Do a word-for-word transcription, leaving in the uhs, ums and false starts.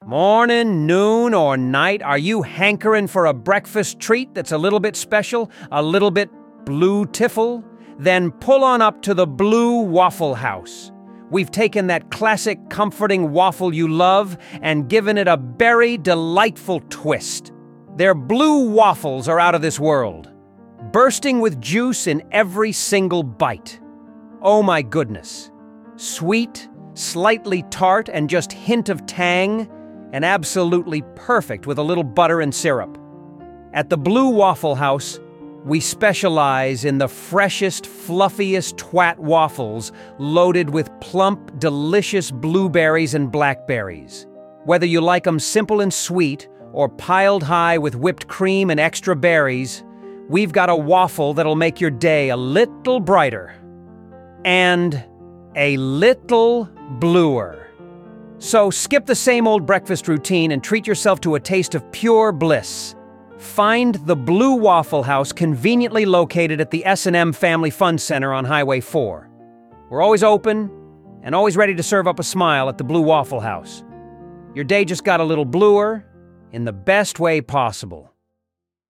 Morning, noon, or night, are you hankering for a breakfast treat that's a little bit special, a little bit blue-tiffle? Then pull on up to the Blue Waffle House. We've taken that classic comforting waffle you love and given it a berry delightful twist. Their blue waffles are out of this world, bursting with juice in every single bite. Oh my goodness. Sweet, slightly tart, and just hint of tang, and absolutely perfect with a little butter and syrup. At the Blue Waffle House, we specialize in the freshest, fluffiest twat waffles loaded with plump, delicious blueberries and blackberries. Whether you like them simple and sweet or piled high with whipped cream and extra berries, we've got a waffle that'll make your day a little brighter and a little bluer. So skip the same old breakfast routine and treat yourself to a taste of pure bliss. Find the Blue Waffle House conveniently located at the S and M Family Fun Center on Highway four. We're always open and always ready to serve up a smile at the Blue Waffle House. Your day just got a little bluer in the best way possible.